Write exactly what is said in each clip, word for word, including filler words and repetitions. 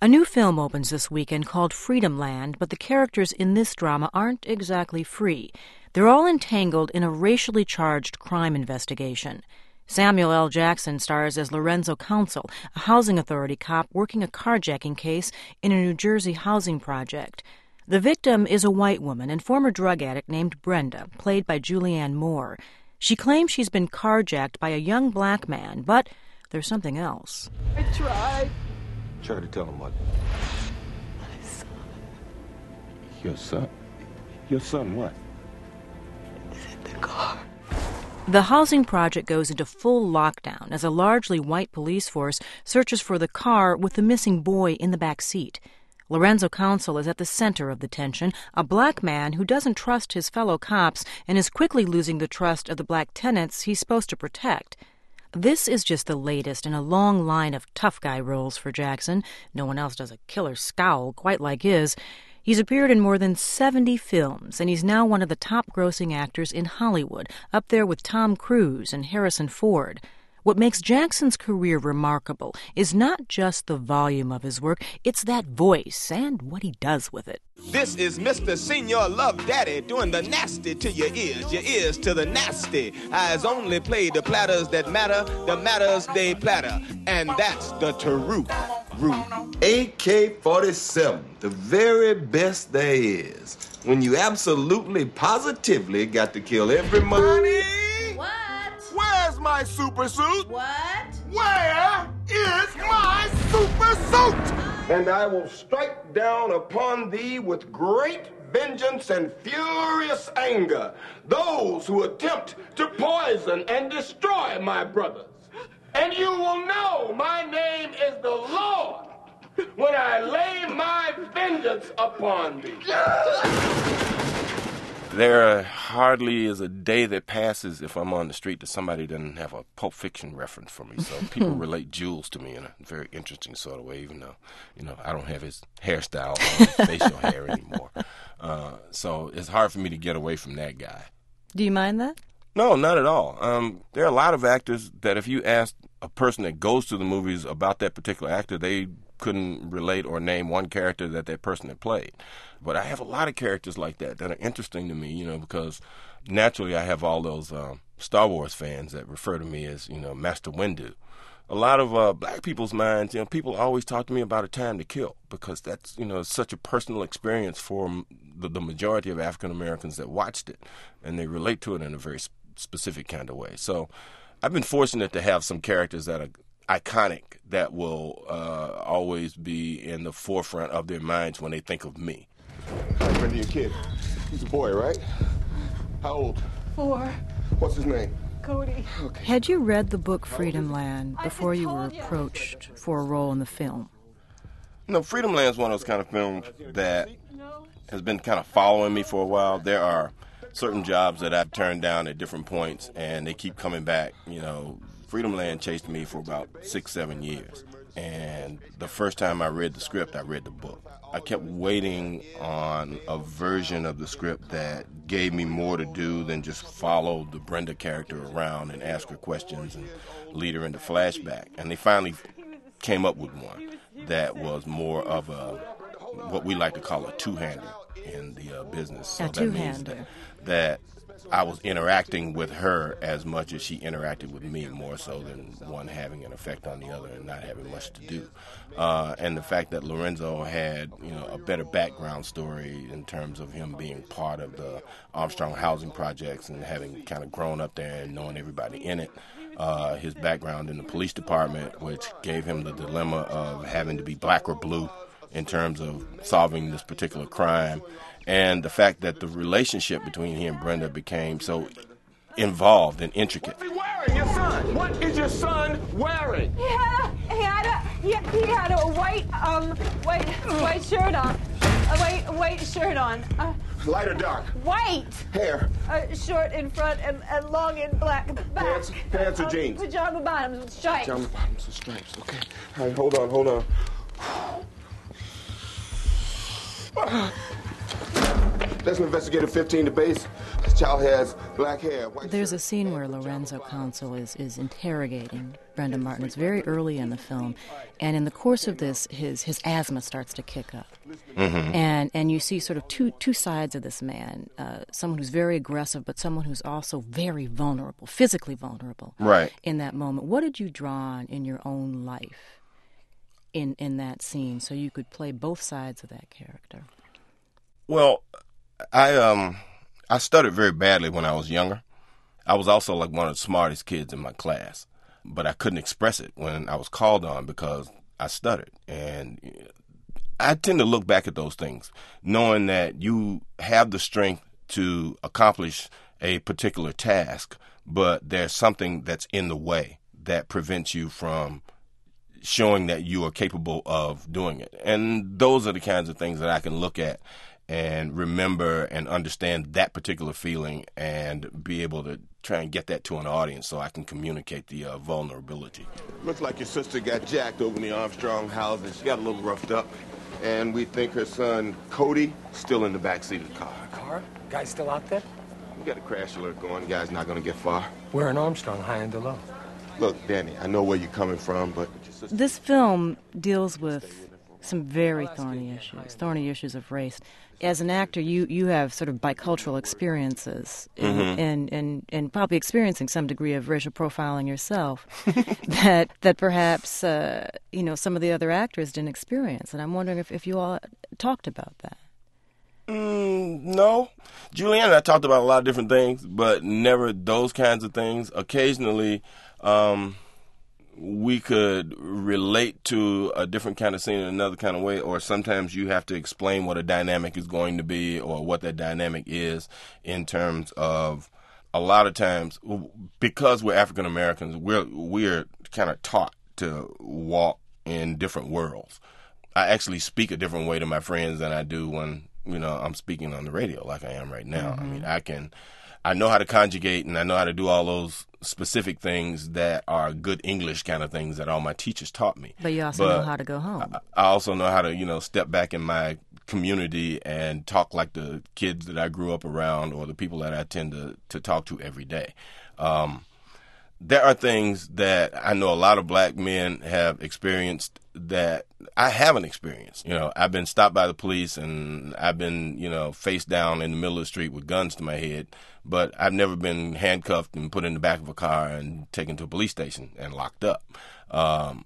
A new film opens this weekend called Freedom Land, but the characters in this drama aren't exactly free. They're all entangled in a racially charged crime investigation. Samuel L. Jackson stars as Lorenzo Council, a housing authority cop working a carjacking case in a New Jersey housing project. The victim is a white woman and former drug addict named Brenda, played by Julianne Moore. She claims she's been carjacked by a young black man, but there's something else. I tried. Tried to tell him what? My son. Your son? Your son what? He's in the car. The housing project goes into full lockdown as a largely white police force searches for the car with the missing boy in the back seat. Lorenzo Council is at the center of the tension, a black man who doesn't trust his fellow cops and is quickly losing the trust of the black tenants he's supposed to protect. This is just the latest in a long line of tough guy roles for Jackson. No one else does a killer scowl quite like his. He's appeared in more than seventy films, and he's now one of the top-grossing actors in Hollywood, up there with Tom Cruise and Harrison Ford. What makes Jackson's career remarkable is not just the volume of his work, it's that voice and what he does with it. This is Mister Senior Love Daddy doing the nasty to your ears, your ears to the nasty. Eyes only play the platters that matter, the matters they platter, and that's the truth. A K forty-seven, the very best there is. When you absolutely, positively got to kill every mother. What? Where's my super suit? What? Where is my super suit? And I will strike down upon thee with great vengeance and furious anger those who attempt to poison and destroy my brothers. And you will know my name is the Lord when I lay my vengeance upon thee. There hardly is a day that passes if I'm on the street that somebody doesn't have a Pulp Fiction reference for me. So people relate Jules to me in a very interesting sort of way, even though, you know, I don't have his hairstyle or his facial hair anymore. Uh, so it's hard for me to get away from that guy. Do you mind that? No, not at all. Um, there are a lot of actors that if you asked a person that goes to the movies about that particular actor, they couldn't relate or name one character that that person had played. But I have a lot of characters like that that are interesting to me, you know, because naturally I have all those um, Star Wars fans that refer to me as, you know, Master Windu. A lot of uh, black people's minds, you know, people always talk to me about A Time to Kill because that's, you know, such a personal experience for the, the majority of African Americans that watched it, and they relate to it in a very sp- specific kind of way. So I've been fortunate to have some characters that are iconic that will uh, always be in the forefront of their minds when they think of me. Hi, Brenda, your kid. He's a boy, right? How old? Four. What's his name? Cody. Okay. Had you read the book Freedom Land before you were approached for a role in the film? No, Freedom Land is one of those kind of films that has been kind of following me for a while. There are certain jobs that I've turned down at different points, and they keep coming back. You know, Freedom Land chased me for about six, seven years. And the first time I read the script, I read the book. I kept waiting on a version of the script that gave me more to do than just follow the Brenda character around and ask her questions and lead her into flashback. And they finally came up with one that was more of a, what we like to call a two-hander in the uh, business. So a that means two-hander. that, that I was interacting with her as much as she interacted with me, more so than one having an effect on the other and not having much to do. Uh, and the fact that Lorenzo had, you know, a better background story in terms of him being part of the Armstrong housing projects and having kind of grown up there and knowing everybody in it. Uh, his background in the police department, which gave him the dilemma of having to be black or blue in terms of solving this particular crime. And the fact that the relationship between he and Brenda became so involved and intricate. What's he wearing, your son? What is your son wearing? He had a, he had a, he, he had a white, um, white, white shirt on. A white, white shirt on. Uh, Light or dark? white. Hair? Uh, short in front and, and long in black back. Pants- pants or Uh, jeans? Pajama bottoms with stripes. Down the bottoms of stripes, okay. All right, hold on, hold on. Special Investigator fifteen to base. This child has black hair. White There's shirt, a scene and where pajama Lorenzo bottoms. Council is, is interrogating Brenda Martin. It's very early in the film, and in the course of this, his his asthma starts to kick up, Mm-hmm. and and you see sort of two two sides of this man: uh, someone who's very aggressive, but someone who's also very vulnerable, physically vulnerable. Right. In that moment, what did you draw on in your own life, in in that scene, so you could play both sides of that character? Well, I um I stuttered very badly when I was younger. I was also like one of the smartest kids in my class, but I couldn't express it when I was called on because I stuttered. And I tend to look back at those things, knowing that you have the strength to accomplish a particular task, but there's something that's in the way that prevents you from showing that you are capable of doing it. And those are the kinds of things that I can look at and remember and understand that particular feeling and be able to try and get that to an audience so I can communicate the uh, vulnerability. Looks like your sister got jacked over in the Armstrong house, and she got a little roughed up. And we think her son, Cody, still in the backseat of the car. Car? Guy's still out there? We got a crash alert going. Guy's not going to get far. We're in Armstrong, high and low. Look, Danny, I know where you're coming from, but... This film deals with some very thorny issues, thorny issues of race. As an actor, you, you have sort of bicultural experiences in, Mm-hmm. and, and, and probably experiencing some degree of racial profiling yourself that that perhaps uh, you know some of the other actors didn't experience. And I'm wondering if, if you all talked about that. Mm, no. Julianne and I talked about a lot of different things, but never those kinds of things. Occasionally, um, we could relate to a different kind of scene in another kind of way, or sometimes you have to explain what a dynamic is going to be or what that dynamic is in terms of a lot of times, because we're African Americans, we're, we're kind of taught to walk in different worlds. I actually speak a different way to my friends than I do when, you know, I'm speaking on the radio like I am right now. Mm-hmm. I mean, I can, I know how to conjugate and I know how to do all those specific things that are good English kind of things that all my teachers taught me. But you also but know how to go home. I, I also know how to, you know, step back in my community and talk like the kids that I grew up around or the people that I tend to, to talk to every day. Um, there are things that I know a lot of black men have experienced that I haven't experienced. You know, I've been stopped by the police and I've been, you know, face down in the middle of the street with guns to my head, but I've never been handcuffed and put in the back of a car and taken to a police station and locked up. Um,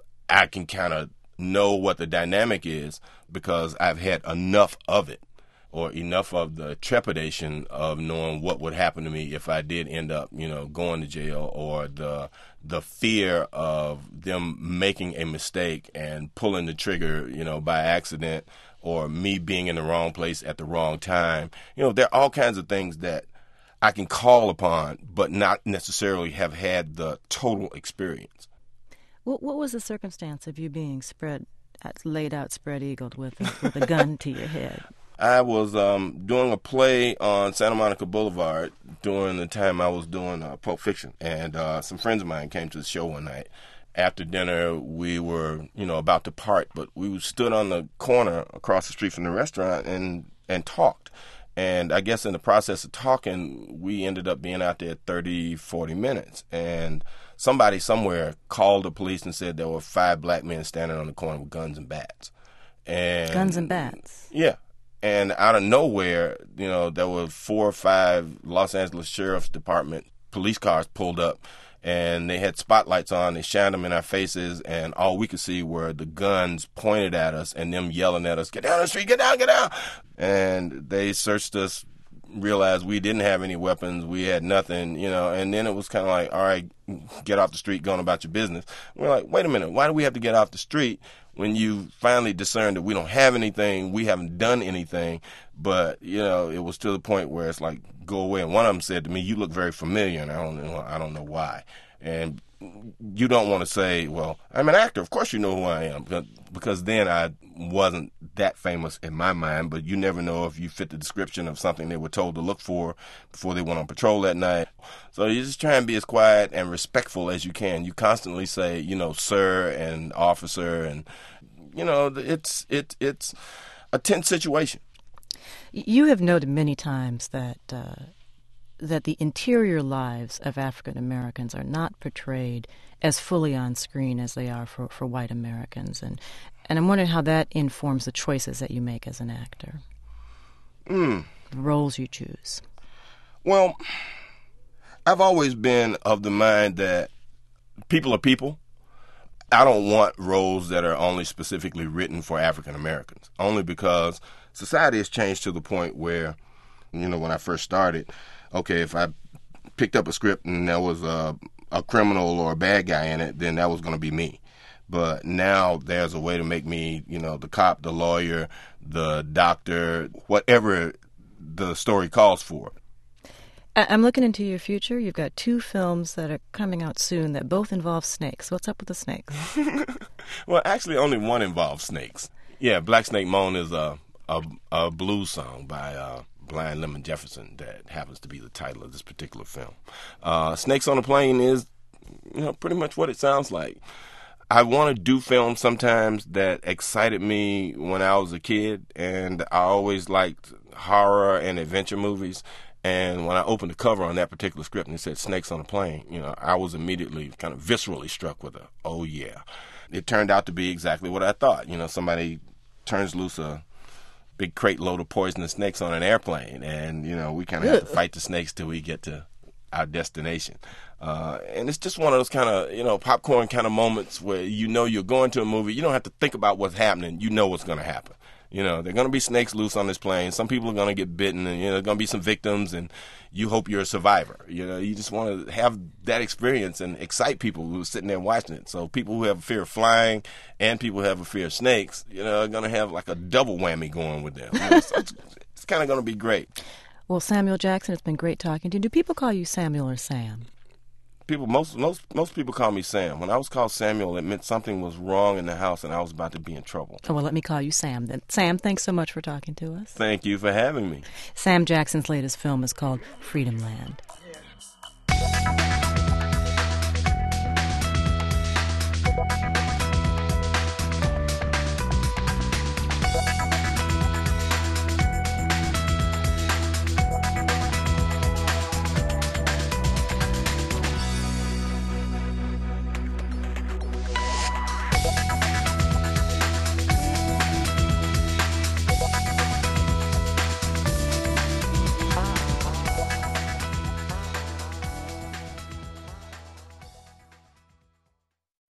I can kind of know what the dynamic is because I've had enough of it, or enough of the trepidation of knowing what would happen to me if I did end up, you know, going to jail, or the the fear of them making a mistake and pulling the trigger, you know, by accident, or me being in the wrong place at the wrong time. You know, there are all kinds of things that I can call upon, but not necessarily have had the total experience. What, what was the circumstance of you being spread, laid out, spread-eagled with a, with a gun to your head? I was um, doing a play on Santa Monica Boulevard during the time I was doing uh, Pulp Fiction, and uh, some friends of mine came to the show one night. After dinner, we were, you know, about to part, but we stood on the corner across the street from the restaurant and, and talked. And I guess in the process of talking, we ended up being out there thirty, forty minutes. And somebody somewhere called the police and said there were five black men standing on the corner with guns and bats. And guns and bats? Yeah. And out of nowhere, you know, there were four or five Los Angeles Sheriff's Department police cars pulled up, and they had spotlights on. They shined them in our faces, and all we could see were the guns pointed at us and them yelling at us, "Get down the street, get down, get down!" And they searched us, realized we didn't have any weapons, we had nothing, you know, and then it was kind of like, all right, get off the street, going about your business. We're like, wait a minute, why do we have to get off the street when you finally discern that we don't have anything, we haven't done anything? But, you know, it was to the point where it's like, go away. And one of them said to me, "You look very familiar," and I don't know, I don't know why. And you don't want to say, well, I'm an actor, of course you know who I am, because then I wasn't that famous in my mind, but you never know if you fit the description of something they were told to look for before they went on patrol that night. So you just try and be as quiet and respectful as you can. You constantly say, you know, sir and officer, and, you know, it's, it, it's a tense situation. You have noted many times that uh, that the interior lives of African Americans are not portrayed as fully on screen as they are for, for white Americans, and and I'm wondering how that informs the choices that you make as an actor, Mm. the roles you choose. Well, I've always been of the mind that people are people. I don't want roles that are only specifically written for African Americans, only because society has changed to the point where, you know, when I first started, okay, if I picked up a script and there was a, a criminal or a bad guy in it, then that was going to be me. But now there's a way to make me, you know, the cop, the lawyer, the doctor, whatever the story calls for. I- I'm looking into your future. You've got two films that are coming out soon that both involve snakes. What's up with the snakes? Well, actually, only one involves snakes. Yeah, Black Snake Moan is a a, a blues song by uh, Blind Lemon Jefferson that happens to be the title of this particular film. Uh, Snakes on a Plane is, you know, pretty much what it sounds like. I want to do films sometimes that excited me when I was a kid, and I always liked horror and adventure movies. And when I opened the cover on that particular script and it said Snakes on a Plane, you know, I was immediately kind of viscerally struck with a, oh yeah. It turned out to be exactly what I thought. You know, somebody turns loose a big crate load of poisonous snakes on an airplane, and, you know, we kind of have to fight the snakes till we get to our destination. Uh, and it's just one of those kind of, you know, popcorn kind of moments where you know you're going to a movie. You don't have to think about what's happening. You know what's going to happen. You know, there are going to be snakes loose on this plane. Some people are going to get bitten, and, you know, there are going to be some victims, and you hope you're a survivor. You know, you just want to have that experience and excite people who are sitting there watching it. So people who have a fear of flying and people who have a fear of snakes, you know, are going to have like a double whammy going with them. You know, so it's it's kind of going to be great. Well, Samuel Jackson, it's been great talking to you. Do people call you Samuel or Sam? People, most most most people call me Sam. When I was called Samuel, it meant something was wrong in the house and I was about to be in trouble. Oh, well, let me call you Sam then. Sam, thanks so much for talking to us. Thank you for having me. Sam Jackson's latest film is called Freedom Land.